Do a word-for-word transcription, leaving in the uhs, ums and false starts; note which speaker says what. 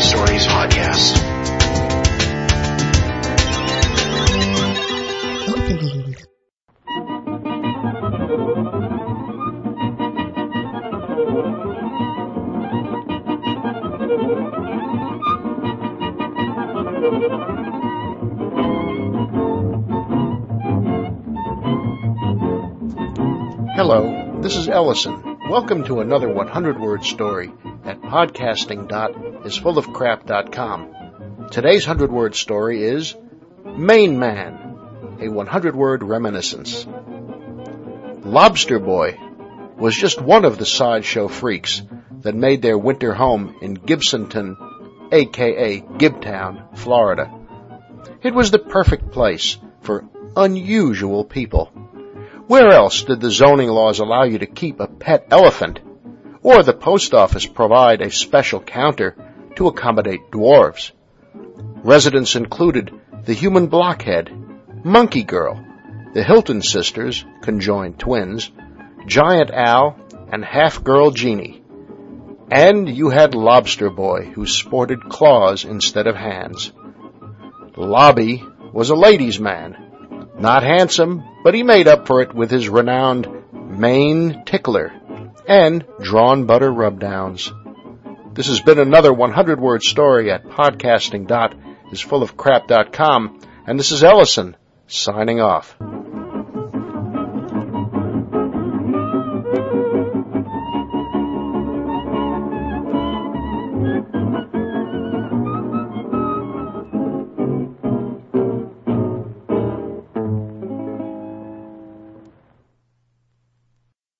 Speaker 1: Stories podcast.
Speaker 2: Opening.
Speaker 3: Hello, this is Ellison. Welcome to another one hundred word story at podcasting dot is full of crap dot com. Today's one hundred word story is Main Man, a one hundred word reminiscence. Lobster Boy was just one of the sideshow freaks that made their winter home in Gibsonton, aka Gibtown, Florida. It was the perfect place for unusual people. Where else did the zoning laws allow you to keep a pet elephant, or the post office provide a special counter to accommodate dwarves? Residents included the human blockhead, Monkey Girl, the Hilton sisters, conjoined twins, Giant Al, and Half-Girl Jeannie. And you had Lobster Boy, who sported claws instead of hands. Lobby was a ladies' man. Not handsome, but he made up for it with his renowned Maine tickler and drawn butter rubdowns. This has been another one hundred word story at podcasting dot is full of crap dot com, and this is Ellison signing off.